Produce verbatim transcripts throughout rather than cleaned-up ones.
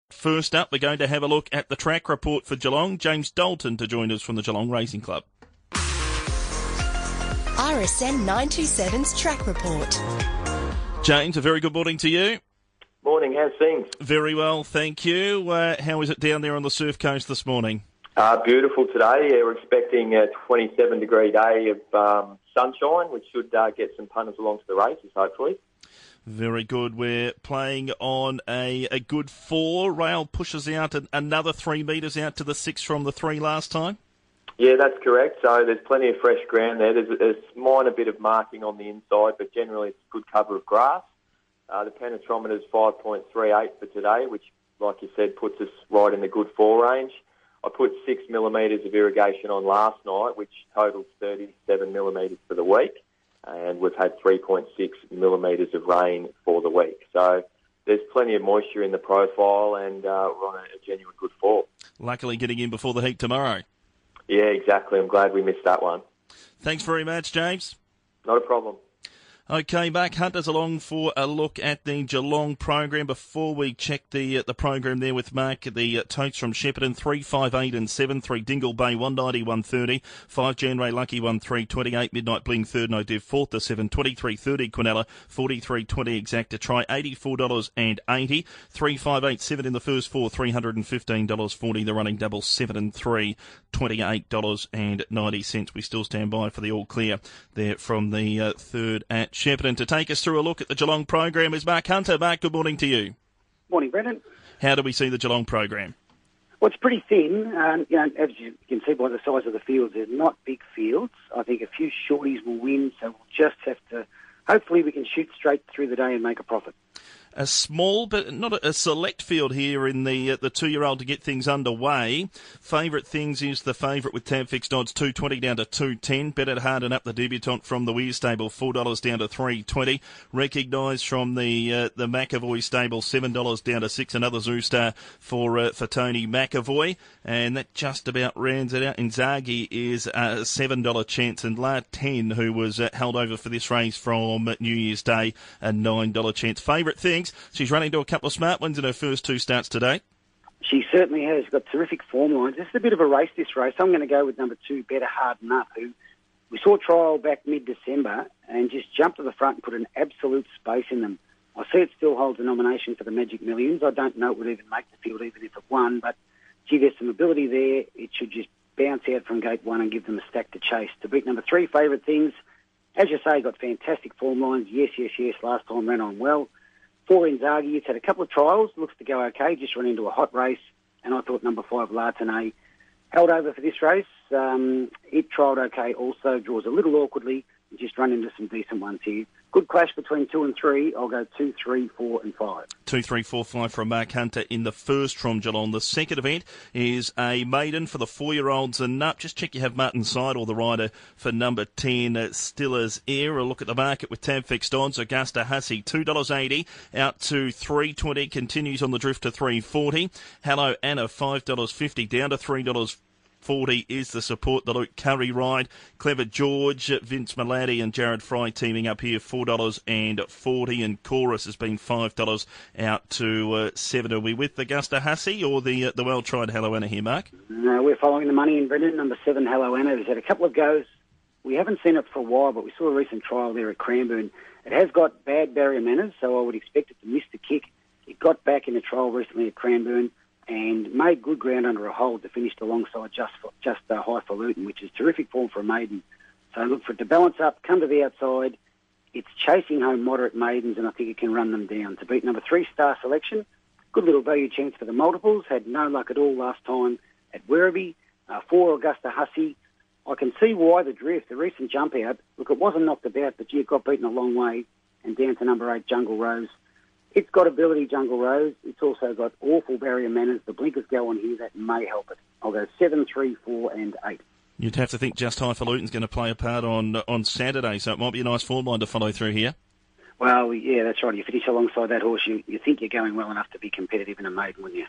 First up, we're going to have a look at the track report for Geelong. James Dalton to join us from the Geelong Racing Club. R S N nine twenty-seven's track report. James, a very good morning to you. Morning, how's things? Very well, thank you. Uh, how is it down there on the Surf Coast this morning? Uh, beautiful today. Yeah, we're expecting a twenty-seven degree day of um, sunshine, which should uh, get some punters along to the races, hopefully. Very good. We're playing on a, a good four. Rail pushes out an, another three metres out to the six from the three last time. Yeah, that's correct. So there's plenty of fresh ground there. There's a, a minor bit of marking on the inside, but generally it's a good cover of grass. Uh, the penetrometer is five point three eight for today, which, like you said, puts us right in the good four range. I put six millimetres of irrigation on last night, which totals thirty-seven millimetres for the week. And we've had three point six millimetres of rain for the week. So there's plenty of moisture in the profile, and uh, we're on a, a genuine good fall. Luckily getting in before the heat tomorrow. Yeah, exactly. I'm glad we missed that one. Thanks very much, James. Not a problem. Okay, Mark Hunter's along for a look at the Geelong program. Before we check the uh, the program there with Mark, the uh, totes from Shepparton, three, five, eight and seven, three Dingle Bay, one ninety, one thirty, five Janray Lucky, one three, twenty-eight Midnight Bling, third No Div, fourth to seven, twenty-three thirty Quinella, forty-three twenty Exacta Try, eighty-four dollars eighty, three, five, eight, seven in the first four, three hundred fifteen dollars forty, the running double, seven and three, twenty-eight dollars ninety. We still stand by for the all clear there from the uh, third at Shepparton. To take us through a look at the Geelong program is Mark Hunter. Mark, good morning to you. Morning, Brendan. How do we see the Geelong program? Well, it's pretty thin. Um, you know, as you can see by the size of the fields, they're not big fields. I think a few shorties will win, so we'll just have to... Hopefully we can shoot straight through the day and make a profit. A small, but not a, a select field here in the uh, the two-year-old to get things underway. Favourite things is the favourite with tab fixed odds two twenty down to two ten. Bet it hard and up the debutant from the Weir stable four dollars down to three twenty. Recognised from the uh, the McAvoy stable seven dollars down to six. Another Zoo Star for uh, for Tony McAvoy, and that just about rounds it out. Inzaghi is a seven dollar chance, and La ten, who was uh, held over for this race from New Year's Day, a nine dollar chance. Favourite things. She's running to a couple of smart ones in her first two starts today. She certainly has. Got terrific form lines. This is a bit of a race, this race. I'm going to go with number two, Better Harden Up, who we saw trial back mid-December and just jumped to the front and put an absolute space in them. I see it still holds a nomination for the Magic Millions. I don't know it would even make the field even if it won, but gee, there's some ability there. It should just bounce out from gate one and give them a stack to chase. To beat number three, Favourite Things, as you say, got fantastic form lines. Yes, yes, yes, last time ran on well. Four Inzaghi, it's had a couple of trials, looks to go okay, just run into a hot race, and I thought number five, Lartene, held over for this race. Um, it trialled okay also, draws a little awkwardly, just run into some decent ones here. Good clash between two and three. I'll go two, three, four, and five. Two, three, four, five from Mark Hunter in the first from Geelong. The second event is a maiden for the four-year-olds and up. Just check you have Martin Seidel, the rider for number ten, uh, Stiller's Air. A look at the market with tab fixed odds. Augusta Hussey, two dollars eighty out to three twenty. Continues on the drift to three forty. Hello Anna, five dollars fifty down to three dollars forty is the support. The Luke Curry ride. Clever George, Vince Malady and Jared Fry teaming up here, four dollars forty, and Chorus has been five dollars out to uh, seven. Are we with Augusta Hussey or the uh, the well-tried Hello Anna here, Mark? No, we're following the money in Brendan. Number seven, Hello Anna, has had a couple of goes. We haven't seen it for a while, but we saw a recent trial there at Cranbourne. It has got bad barrier manners, so I would expect it to miss the kick. It got back in a trial recently at Cranbourne and made good ground under a hold to finish alongside just just uh, Highfalutin, which is terrific form for a maiden. So look for it to balance up, come to the outside. It's chasing home moderate maidens, and I think it can run them down. To beat number three, Star Selection, good little value chance for the multiples. Had no luck at all last time at Werribee. Uh, four, Augusta Hussey. I can see why the drift, the recent jump out. Look, it wasn't knocked about, but gee, it got beaten a long way. And down to number eight, Jungle Rose. It's got ability, Jungle Rose. It's also got awful barrier manners. The blinkers go on here. That may help it. I'll go seven, three, four, and eight. You'd have to think Just Highfalutin's going to play a part on on Saturday, so it might be a nice form line to follow through here. Well, yeah, that's right. You finish alongside that horse, you, you think you're going well enough to be competitive in a maiden, wouldn't you?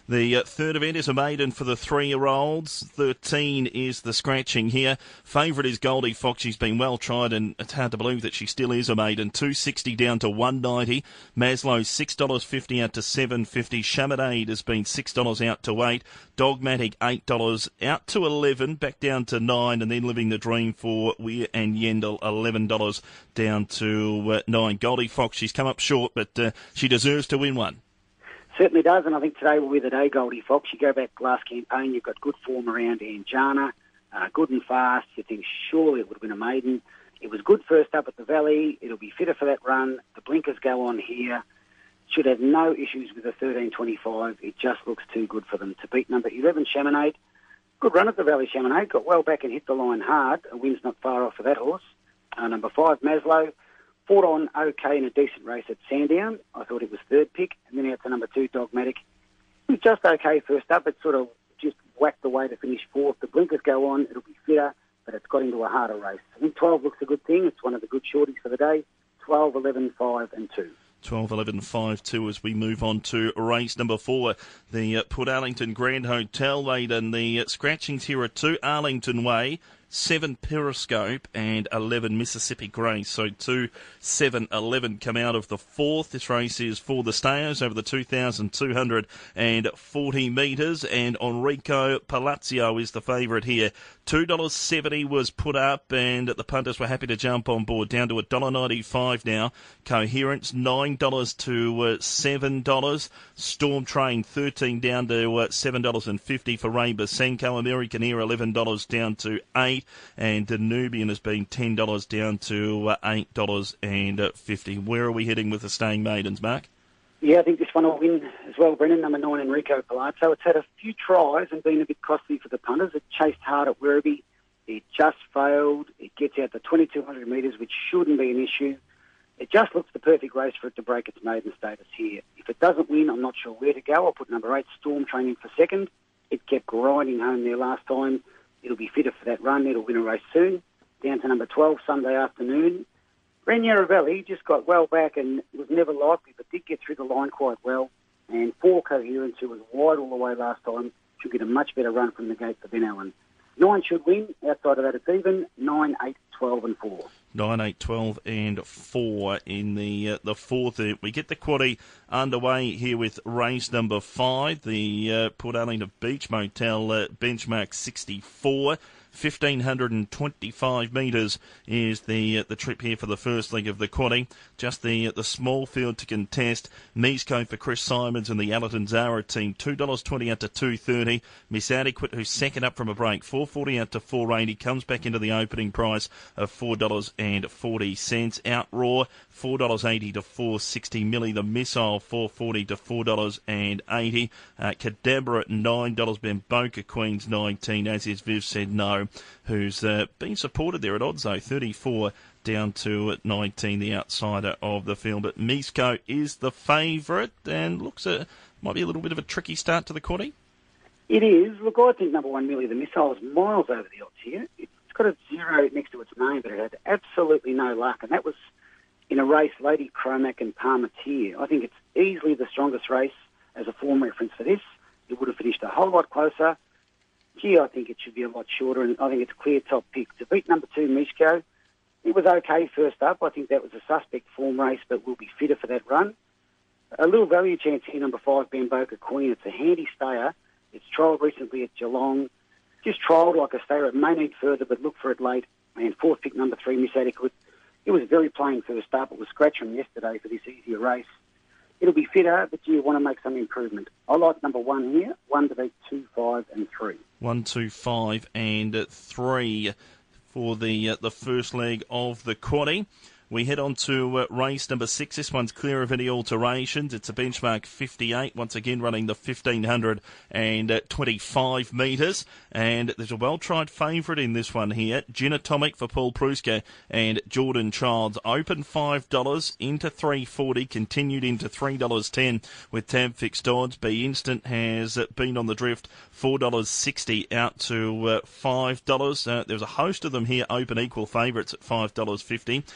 The uh, third event is a maiden for the three-year-olds. thirteen is the scratching here. Favourite is Goldie Fox. She's been well tried, and it's hard to believe that she still is a maiden. two sixty down to one ninety. Maslow six dollars fifty out to seven fifty. Chaminade has been six dollars out to eight. Dogmatic eight dollars out to eleven, back down to nine, and then Living the Dream for Weir and Yendel, eleven dollars down to uh, nine. Goldie Fox, she's come up short, but uh, she deserves to win one. Certainly does, and I think today will be the day, Goldie Fox. You go back last campaign, you've got good form around Anjana, uh, good and fast. You think surely it would have been a maiden. It was good first up at the Valley. It'll be fitter for that run. The blinkers go on here. Should have no issues with the thirteen twenty-five. It just looks too good for them to beat number eleven, Chaminade. Good run at the Valley, Chaminade. Got well back and hit the line hard. A win's not far off for that horse. Uh, number five, Maslow. Fought on okay in a decent race at Sandown. I thought it was third pick. And then out to number two, Dogmatic. It was just okay first up. It sort of just whacked away to finish fourth. The blinkers go on. It'll be fitter, but it's got into a harder race. I think twelve looks a good thing. It's one of the good shorties for the day. twelve, eleven, five and two. twelve, eleven, five, two as we move on to race number four, the uh, Port Arlington Grand Hotel maiden. The uh, scratchings here are two, Arlington Way, seven Periscope and eleven Mississippi Grace. So two, seven, eleven come out of the fourth. This race is for the stayers over the two thousand two hundred forty metres, and Enrico Palazzo is the favourite here. two dollars seventy was put up, and the punters were happy to jump on board, down to one dollar ninety-five now. Coherence nine dollars to uh, seven dollars. Storm Train thirteen dollars down to uh, seven dollars fifty for Rainbow Senko. American Air eleven dollars down to eight dollars, and Danubian has been ten dollars down to uh, eight dollars fifty. Where are we heading with the staying maidens, Mark? Yeah, I think this one will win as well, Brendan. Number nine, Enrico Palazzo. It's had a few tries and been a bit costly for the punters. It chased hard at Werribee. It just failed. It gets out to twenty-two hundred metres, which shouldn't be an issue. It just looks the perfect race for it to break its maiden status here. If it doesn't win, I'm not sure where to go. I'll put number eight, Storm Train, in for second. It kept grinding home there last time. It'll be fitter for that run. It'll win a race soon. Down to number twelve, Sunday Afternoon. Raniero Valley just got well back and was never likely, but did get through the line quite well. And four Coherence, who was wide all the way last time, should get a much better run from the gate for Ben Allen. Nine should win. Outside of that, it's even. Nine, eight, twelve, and four. Nine, eight, twelve, and four in the uh, the fourth. We get the quaddie underway here with race number five, the uh, Port Arlington Beach Motel uh, benchmark sixty-four. fifteen twenty-five metres is the uh, the trip here for the first leg of the quaddie. Just the uh, the small field to contest. Meesco for Chris Simons and the Allerton Zara team. two dollars twenty out to two thirty. Miss Adequate, who's second up from a break. four forty out to four eighty. Comes back into the opening price of four dollars forty. Outroar, four dollars eighty to four sixty. Millie the Missile, four forty to four dollars eighty. Uh, Cadabra, nine dollars. Bemboka Queens, nineteen. As is Viv said, no. Who's uh, been supported there at odds, though, thirty-four down to nineteen, the outsider of the field. But Meesco is the favourite and looks a, might be a little bit of a tricky start to the quaddie. It is. Look, I think number one, Millie the Missile, is miles over the odds here. It's got a zero next to its name, but it had absolutely no luck, and that was in a race, Lady Cromac and Palmetier. I think it's easily the strongest race as a form reference for this. It would have finished a whole lot closer. Gee, I think it should be a lot shorter, and I think it's a clear top pick. To beat number two, Mishko, it was okay first up. I think that was a suspect form race, but will be fitter for that run. A little value chance here, number five, Bamboka Queen. It's a handy stayer. It's trialled recently at Geelong. Just trialled like a stayer. It may need further, but look for it late. And fourth pick, number three, Miss Adequate. It was very plain first up. It was scratch from yesterday for this easier race. It'll be fitter, but you want to make some improvement. I like number one here, one to beat two, five, and three. One, two, five, and three for the uh, the first leg of the quaddie. We head on to uh, race number six. This one's clear of any alterations. It's a benchmark fifty-eight, once again running the fifteen twenty-five metres. And there's a well-tried favourite in this one here. Gin Atomic for Paul Pruska and Jordan Childs. Open five dollars into three forty, continued into three dollars ten with tab fixed odds. Be Instant has been on the drift, four dollars sixty out to uh, five dollars. Uh, there's a host of them here, open equal favourites at five dollars fifty. Uh,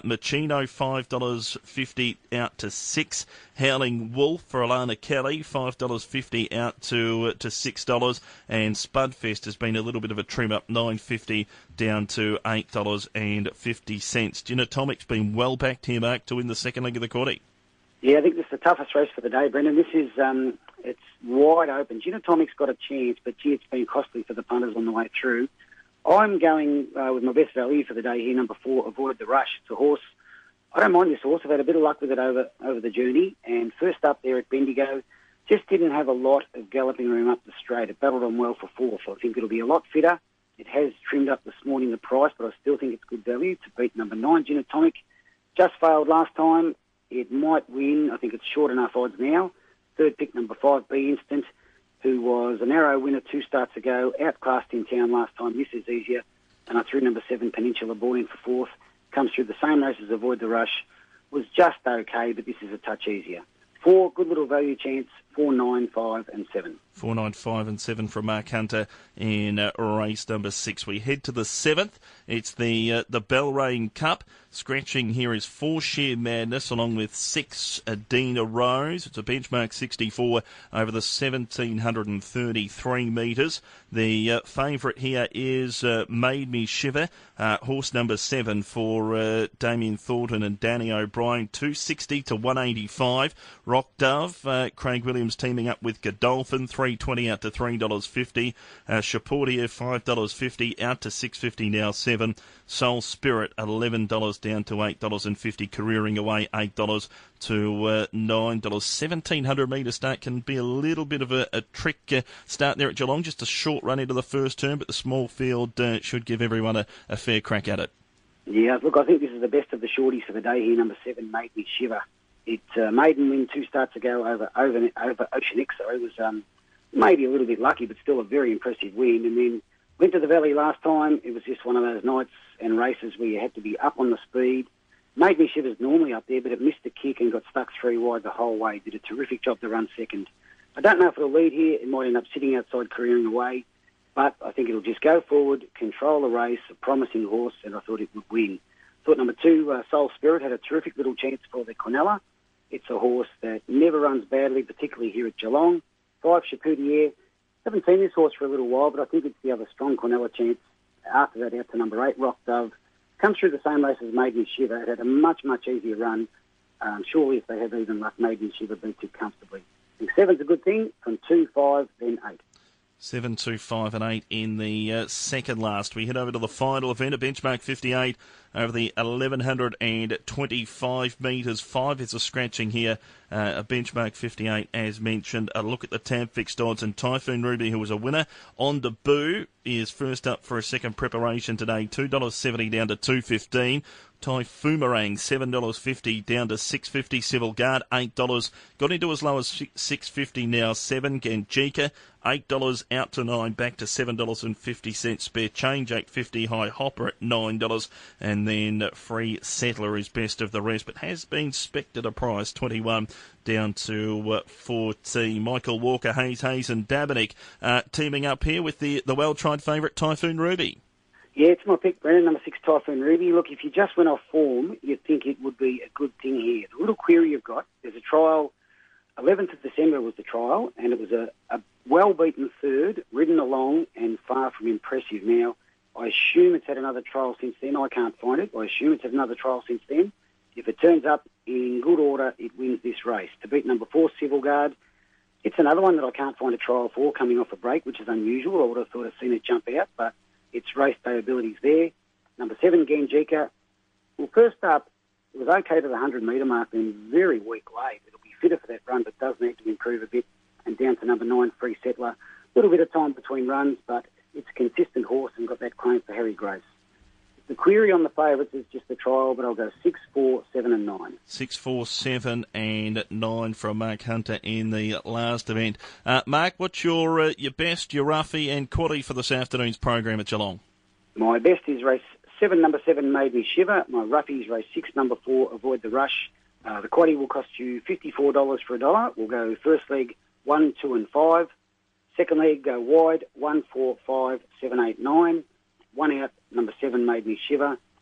Machino, five dollars fifty out to six. Howling Wolf for Alana Kelly, five dollars fifty out to uh, to six dollars. And Spudfest has been a little bit of a trim up, nine dollars fifty down to eight dollars fifty. Genotomic's been well backed here, Mark, to win the second leg of the quarter. Yeah, I think this is the toughest race for the day, Brendan. This is, um, it's wide open. Genotomic's got a chance, but gee, it's been costly for the punters on the way through. I'm going uh, with my best value for the day here, number four, Avoid the Rush. It's a horse. I don't mind this horse. I've had a bit of luck with it over over the journey. And first up there at Bendigo, just didn't have a lot of galloping room up the straight. It battled on well for fourth. So I think it'll be a lot fitter. It has trimmed up this morning the price, but I still think it's good value to beat number nine, Genotomic. Just failed last time. It might win. I think it's short enough odds now. Third pick, number five, Be Instant, who was a narrow winner two starts ago, outclassed in town last time. This is easier. And I threw number seven, Peninsula Buoyant for fourth. Comes through the same race as Avoid the Rush. Was just okay, but this is a touch easier. Four, good little value chance, four, nine, five, and seven. Four, nine, five, and seven from Mark Hunter in uh, race number six. We head to the seventh. It's the uh, the Belrain Cup. Scratching here is Four Sheer Madness along with six Adina Rose. It's a benchmark sixty-four over the one thousand seven hundred thirty-three metres. The uh, favourite here is uh, Made Me Shiver, uh, horse number seven for uh, Damien Thornton and Danny O'Brien, two sixty to one eighty-five. Rock Dove, uh, Craig Williams teaming up with Godolphin, three twenty out to three dollars fifty. Uh, Chaportia, five dollars fifty out to six fifty now, seven. Soul Spirit, eleven dollars down to eight dollars fifty. Careering away, eight dollars to uh, nine dollars. seventeen hundred metre start can be a little bit of a, a trick uh, start there at Geelong. Just a short run into the first turn, but the small field uh, should give everyone a, a fair crack at it. Yeah, look, I think this is the best of the shorties for the day here. Number seven, Made Me Shiver. It uh, maiden win two starts ago over over, over Ocean X. So it was um, maybe a little bit lucky, but still a very impressive win. And then went to the Valley last time. It was just one of those nights and races where you had to be up on the speed. Made Me Shiver's normally up there, but it missed the kick and got stuck three wide the whole way. Did a terrific job to run second. I don't know if it'll lead here. It might end up sitting outside, careering away. But I think it'll just go forward, control the race, a promising horse, and I thought it would win. Thought number two, uh, Soul Spirit, had a terrific little chance for the Cornella. It's a horse that never runs badly, particularly here at Geelong. Five, Chapoutier. Haven't seen this horse for a little while, but I think it's the other strong Cornella chance. After that, out to number eight, Rock Dove. Comes through the same race as Made Me Shiver. It had a much, much easier run. Um, surely if they have even luck, Made Me Shiver beats it comfortably. I think seven's a good thing, from two, five, then eight. Seven, two, five, and eight in the uh, second last. We head over to the final event, a benchmark fifty-eight over the eleven twenty-five metres. Five is a scratching here, uh, a benchmark fifty-eight as mentioned. A look at the tab fixed odds, and Typhoon Ruby, who was a winner on debut, is first up for a second preparation today, two dollars seventy down to two dollars fifteen. Typhoomerang, seven dollars fifty down to six dollars fifty. Civil Guard, eight dollars. Got into as low as six dollars fifty now, seven. Ganjika, eight dollars out to nine, back to seven dollars fifty. Spare Change, eight dollars fifty. High Hopper at nine dollars. And then Free Settler is best of the rest, but has been specced at a price, twenty-one down to uh, fourteen. Michael Walker, Hayes, Hayes and Dabernick uh, teaming up here with the, the well-tried favourite Typhoon Ruby. Yeah, it's my pick, Brendan, number six, Typhoon Ruby. Look, if you just went off form, you'd think it would be a good thing here. The little query you've got, there's a trial, eleventh of December was the trial, and it was a, a well-beaten third, ridden along and far from impressive. Now, I assume it's had another trial since then. I can't find it. I assume it's had another trial since then. If it turns up in good order, it wins this race. To beat number four, Civil Guard, it's another one that I can't find a trial for coming off a break, which is unusual. I would have thought I'd seen it jump out, but its race day ability's there. Number seven, Ganjika. Well, first up, it was okay to the one hundred metre mark, then very weak late. It'll be fitter for that run, but does need to improve a bit. And down to number nine, Free Settler. A little bit of time between runs, but it's a consistent horse and got that claim for Harry Grace. The query on the favourites is just the trial, but I'll go six, four, seven and nine. Six, four, seven and nine from Mark Hunter in the last event. Uh, Mark, what's your uh, your best, your roughie and quaddie for this afternoon's program at Geelong? My best is race seven, number seven, Made Me Shiver. My roughie is race six, number four, Avoid the Rush. Uh, the quaddie will cost you fifty-four dollars for a dollar. We'll go first leg, one, two and five. Second leg, go wide, one, four, five, seven, eight, nine. One out, number seven, Made Me Shiver.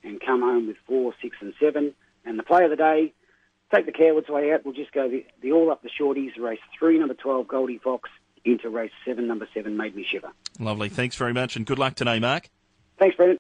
and come home with four, six and seven. And the play of the day, take the Cowards way out. We'll just go the, the all up the shorties, race three, number twelve, Goldie Fox, into race seven, number seven, Made Me Shiver. Lovely. Thanks very much and good luck today, Mark. Thanks, Brendan.